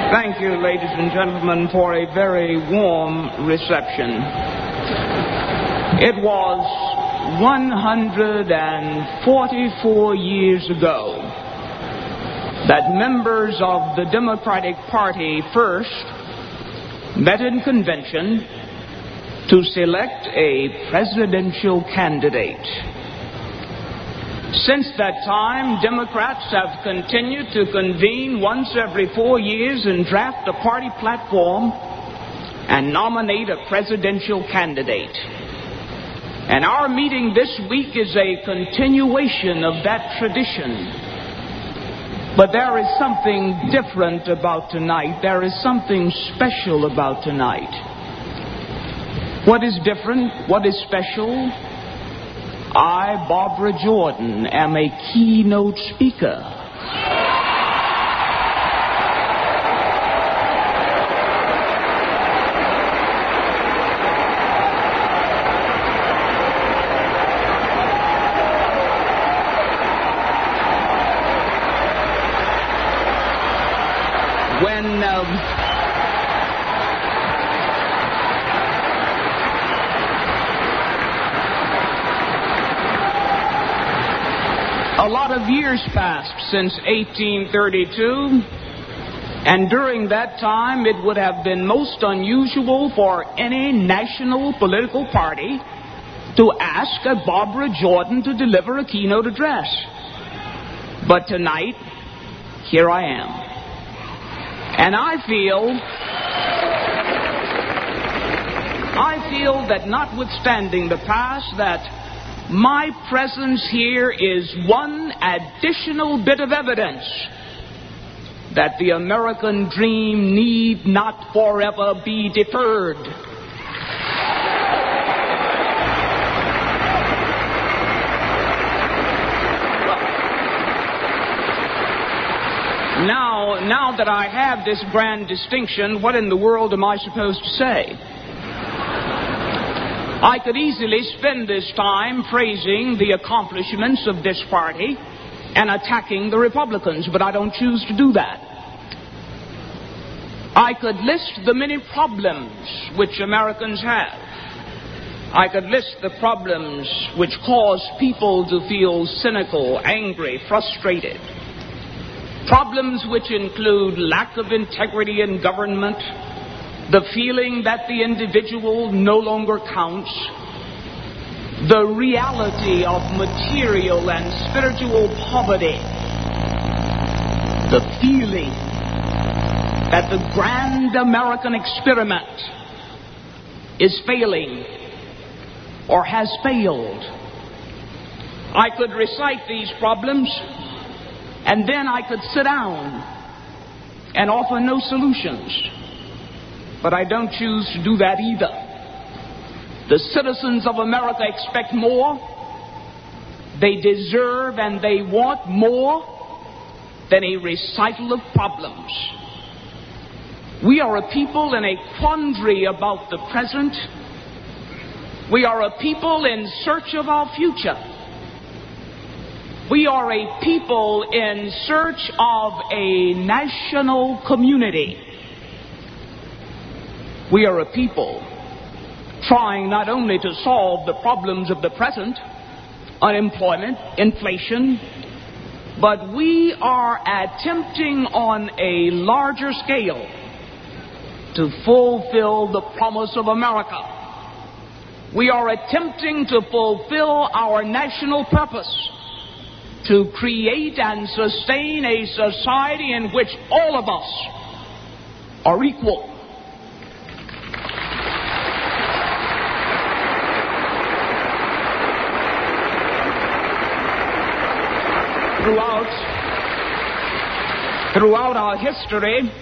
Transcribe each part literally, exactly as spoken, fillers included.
Thank you, ladies and gentlemen, for a very warm reception. It was one hundred forty-four years ago that members of the Democratic Party first met in convention to select a presidential candidate. Since that time, Democrats have continued to convene once every four years and draft a party platform and nominate a presidential candidate. And our meeting this week is a continuation of that tradition. But there is something different about tonight. There is something special about tonight. What is different? What is special? I, Barbara Jordan, am a keynote speaker. When um, A lot of years passed since eighteen thirty-two, and during that time it would have been most unusual for any national political party to ask a Barbara Jordan to deliver a keynote address. But tonight, here I am. And I feel, I feel that notwithstanding the past, that my presence here is one additional bit of evidence that the American dream need not forever be deferred. Now, now that I have this grand distinction, what in the world am I supposed to say? I could easily spend this time praising the accomplishments of this party and attacking the Republicans, but I don't choose to do that. I could list the many problems which Americans have. I could list the problems which cause people to feel cynical, angry, frustrated. Problems which include lack of integrity in government, the feeling that the individual no longer counts, the reality of material and spiritual poverty, the feeling that the grand American experiment is failing or has failed. I could recite these problems, and then I could sit down and offer no solutions. But I don't choose to do that either. The citizens of America expect more. They deserve and they want more than a recital of problems. We are a people in a quandary about the present. We are a people in search of our future. We are a people in search of a national community. We are a people trying not only to solve the problems of the present, unemployment, inflation, but we are attempting on a larger scale to fulfill the promise of America. We are attempting to fulfill our national purpose to create and sustain a society in which all of us are equal. Throughout, throughout our history,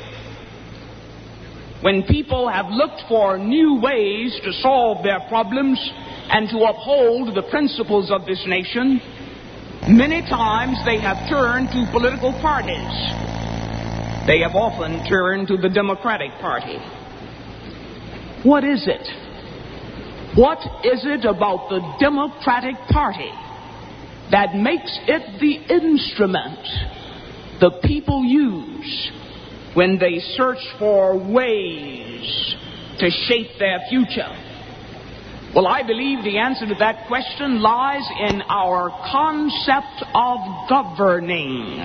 when people have looked for new ways to solve their problems and to uphold the principles of this nation, many times they have turned to political parties. They have often turned to the Democratic Party. What is it? What is it about the Democratic Party that makes it the instrument the people use when they search for ways to shape their future? Well, I believe the answer to that question lies in our concept of governing.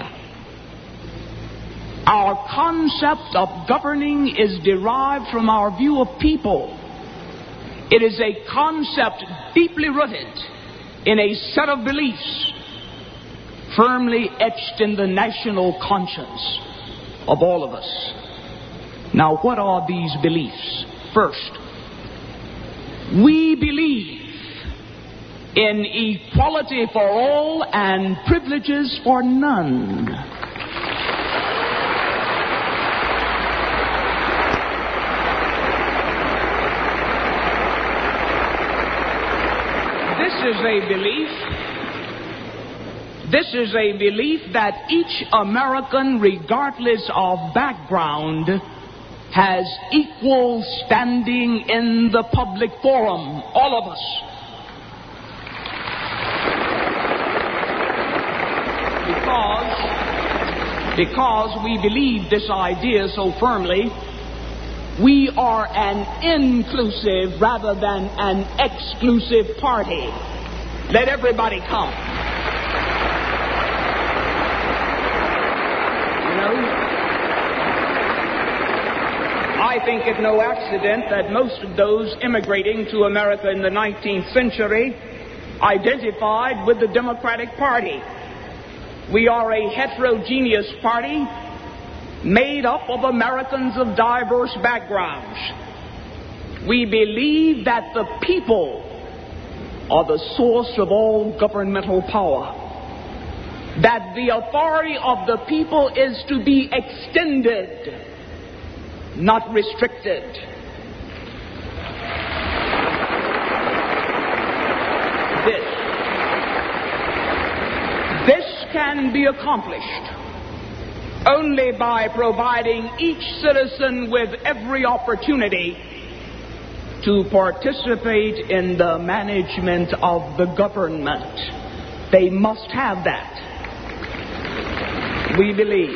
Our concept of governing is derived from our view of people. It is a concept deeply rooted in a set of beliefs firmly etched in the national conscience of all of us. Now, what are these beliefs? First, we believe in equality for all and privileges for none. This is a belief, this is a belief that each American, regardless of background, has equal standing in the public forum. All of us. Because, because we believe this idea so firmly, we are an inclusive rather than an exclusive party. Let everybody come. You know, I think it no accident that most of those immigrating to America in the nineteenth century identified with the Democratic Party. We are a heterogeneous party made up of Americans of diverse backgrounds. We believe that the people are the source of all governmental power, that the authority of the people is to be extended, not restricted. This, this can be accomplished only by providing each citizen with every opportunity to participate in the management of the government. They must have that. We believe.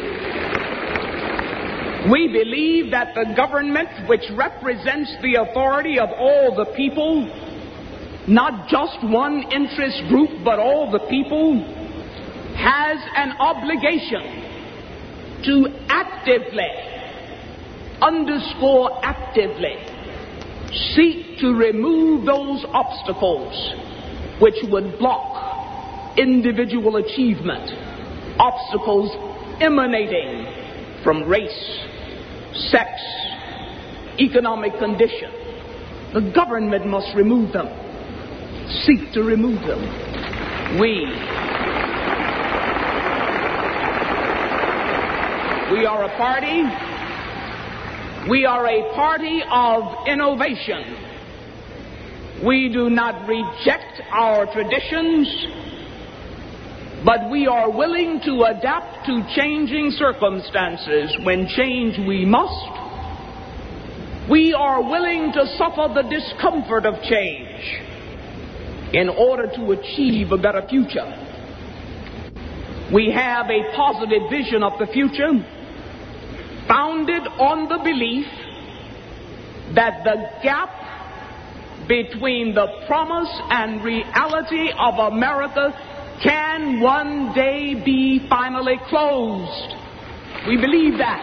We believe that the government, which represents the authority of all the people, not just one interest group, but all the people, has an obligation to actively, underscore actively, seek to remove those obstacles which would block individual achievement, obstacles emanating from race, sex, economic condition. The government must remove them, seek to remove them. We We are a party, we are a party of innovation. We do not reject our traditions, but we are willing to adapt to changing circumstances. When change we must, we are willing to suffer the discomfort of change in order to achieve a better future. We have a positive vision of the future, founded on the belief that the gap between the promise and reality of America can one day be finally closed. We believe that.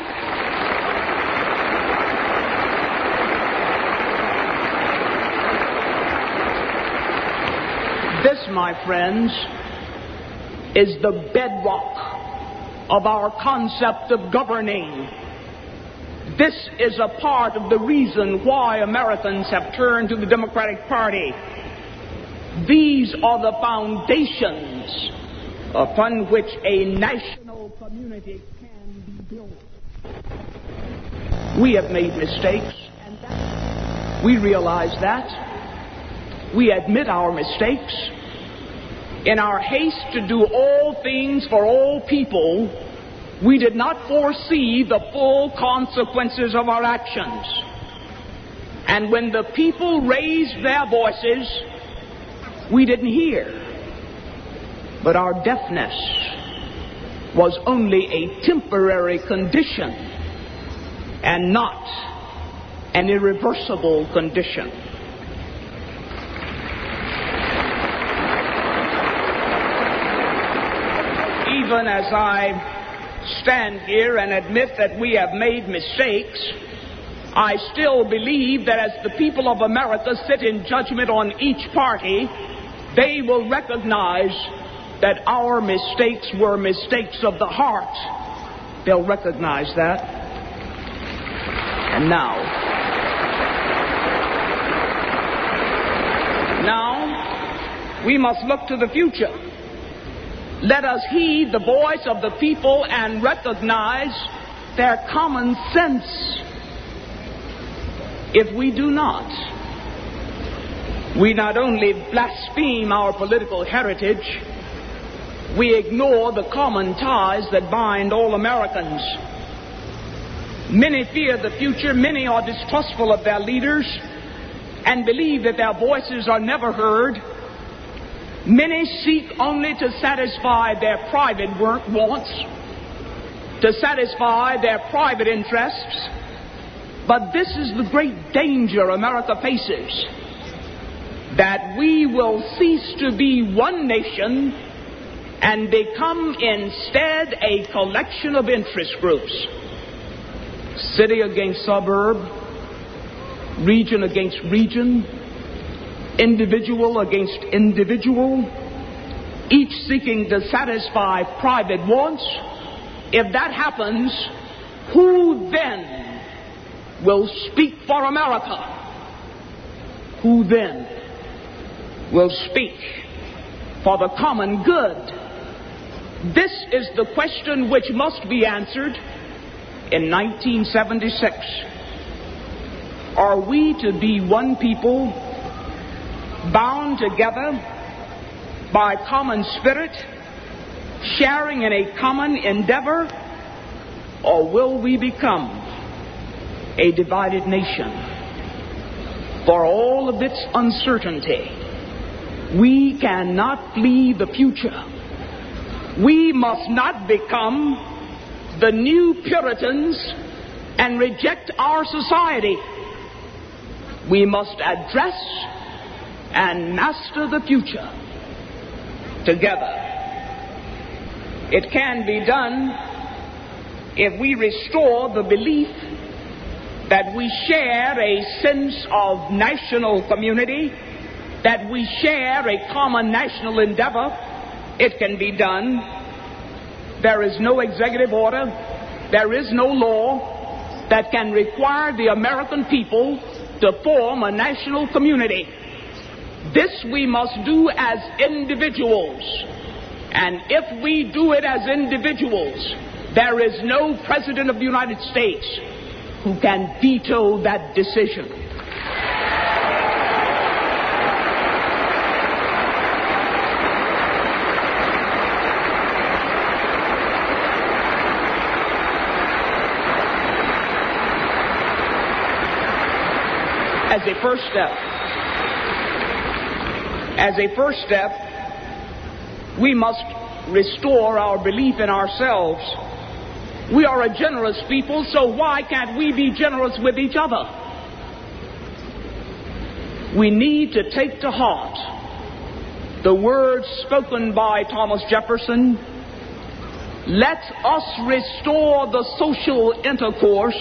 This, my friends, is the bedrock of our concept of governing. This is a part of the reason why Americans have turned to the Democratic Party. These are the foundations upon which a national community can be built. We have made mistakes, and that, we realize that. We admit our mistakes. In our haste to do all things for all people, we did not foresee the full consequences of our actions. And when the people raised their voices, we didn't hear. But our deafness was only a temporary condition and not an irreversible condition. Even as I stand here and admit that we have made mistakes, I still believe that as the people of America sit in judgment on each party, they will recognize that our mistakes were mistakes of the heart. They'll recognize that. And now, now, we must look to the future. Let us heed the voice of the people and recognize their common sense. If we do not, we not only blaspheme our political heritage, we ignore the common ties that bind all Americans. Many fear the future, many are distrustful of their leaders and believe that their voices are never heard. Many seek only to satisfy their private wants, to satisfy their private interests. But this is the great danger America faces, that we will cease to be one nation and become instead a collection of interest groups. City against suburb, region against region, individual against individual, each seeking to satisfy private wants. If that happens, who then will speak for America? Who then will speak for the common good? This is the question which must be answered in nineteen seventy-six. Are we to be one people, bound together by common spirit, sharing in a common endeavor, or will we become a divided nation? For all of its uncertainty, we cannot flee the future. We must not become the new Puritans and reject our society. We must address and master the future together. It can be done if we restore the belief that we share a sense of national community, that we share a common national endeavor. It can be done. There is no executive order, there is no law that can require the American people to form a national community. This we must do as individuals. And if we do it as individuals, there is no president of the United States who can veto that decision. As a first step, as a first step, we must restore our belief in ourselves. We are a generous people, so why can't we be generous with each other? We need to take to heart the words spoken by Thomas Jefferson. Let us restore the social intercourse.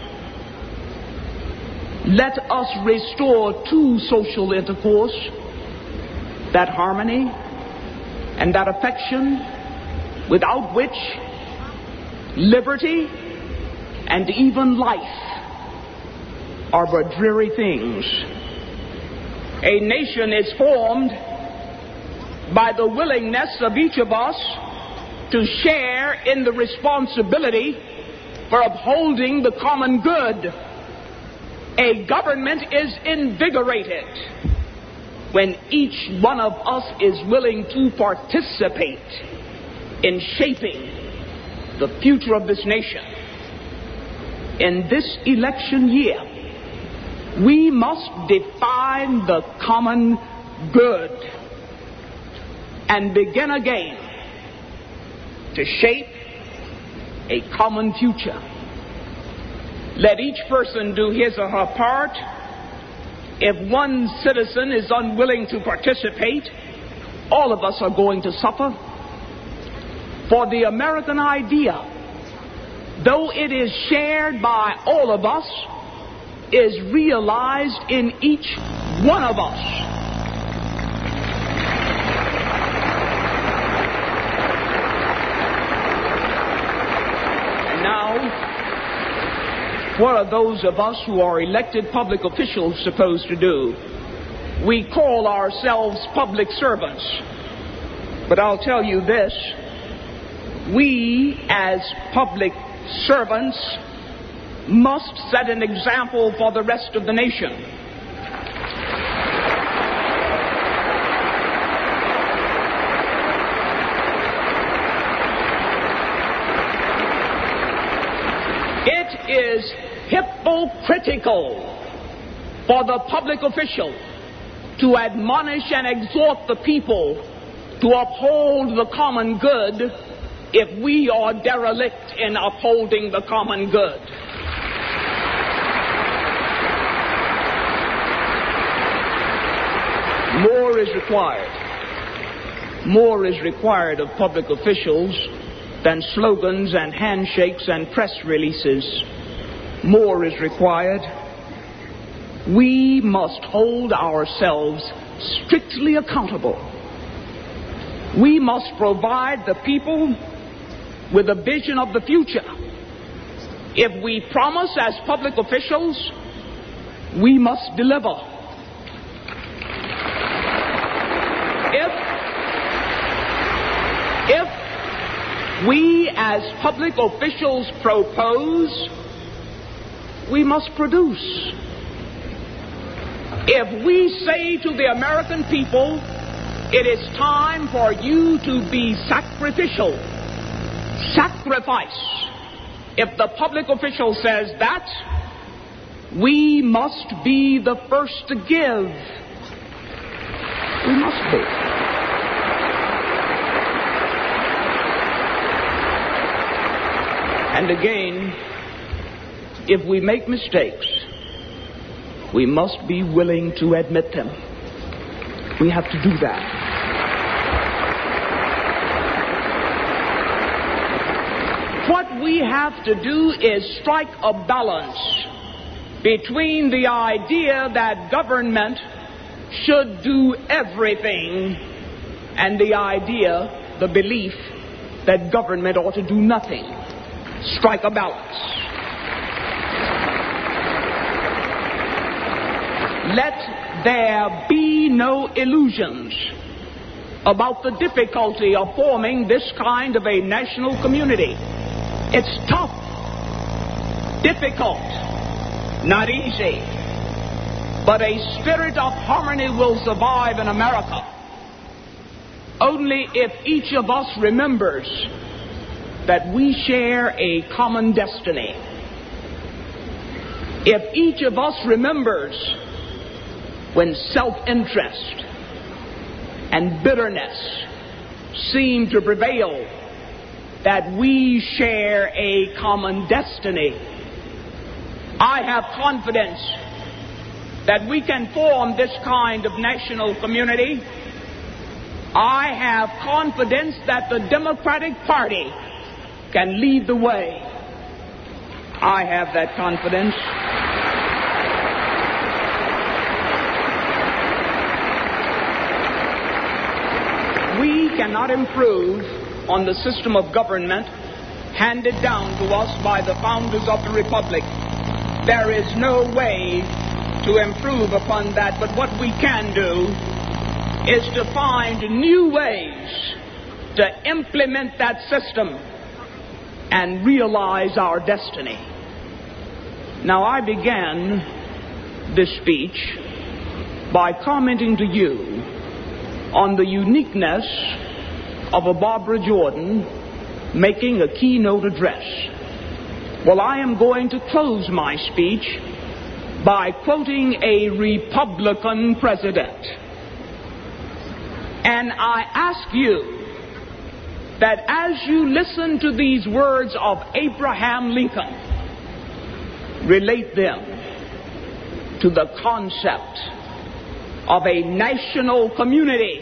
Let us restore to social intercourse that harmony and that affection without which liberty and even life are but dreary things. A nation is formed by the willingness of each of us to share in the responsibility for upholding the common good. A government is invigorated when each one of us is willing to participate in shaping the future of this nation. In this election year, we must define the common good and begin again to shape a common future. Let each person do his or her part. If one citizen is unwilling to participate, all of us are going to suffer. For the American idea, though it is shared by all of us, is realized in each one of us. And now, what are those of us who are elected public officials supposed to do? We call ourselves public servants. But I'll tell you this, we as public servants must set an example for the rest of the nation. It is hypocritical for the public official to admonish and exhort the people to uphold the common good if we are derelict in upholding the common good. More is required. More is required of public officials than slogans and handshakes and press releases. More is required. We must hold ourselves strictly accountable. We must provide the people with a vision of the future. If we promise as public officials, we must deliver. If, if we as public officials propose, we must produce. If we say to the American people, it is time for you to be sacrificial, sacrifice. If the public official says that, we must be the first to give. We must be. And again, if we make mistakes, we must be willing to admit them. We have to do that. What we have to do is strike a balance between the idea that government should do everything and the idea, the belief, that government ought to do nothing. Strike a balance. Let there be no illusions about the difficulty of forming this kind of a national community. It's tough, difficult, not easy. But a spirit of harmony will survive in America only if each of us remembers that we share a common destiny. If each of us remembers when self-interest and bitterness seem to prevail, that we share a common destiny. I have confidence that we can form this kind of national community. I have confidence that the Democratic Party can lead the way. I have that confidence. We cannot improve on the system of government handed down to us by the founders of the Republic. There is no way to improve upon that, but what we can do is to find new ways to implement that system and realize our destiny. Now, I began this speech by commenting to you on the uniqueness of a Barbara Jordan making a keynote address. Well, I am going to close my speech by quoting a Republican president. And I ask you that as you listen to these words of Abraham Lincoln, relate them to the concept of a national community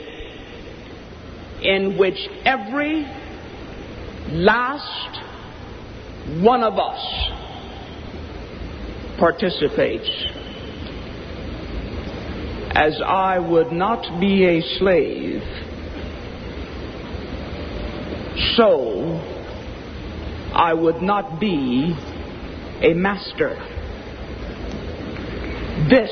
in which every last one of us participates. As I would not be a slave, so I would not be a master. This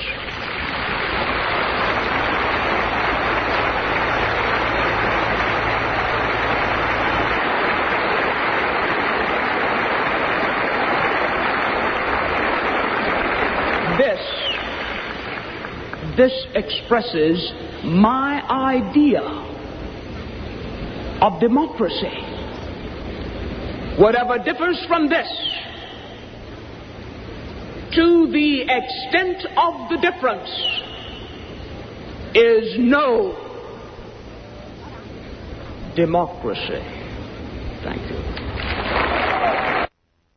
This, this expresses my idea of democracy. Whatever differs from this, to the extent of the difference, is no democracy. Thank you.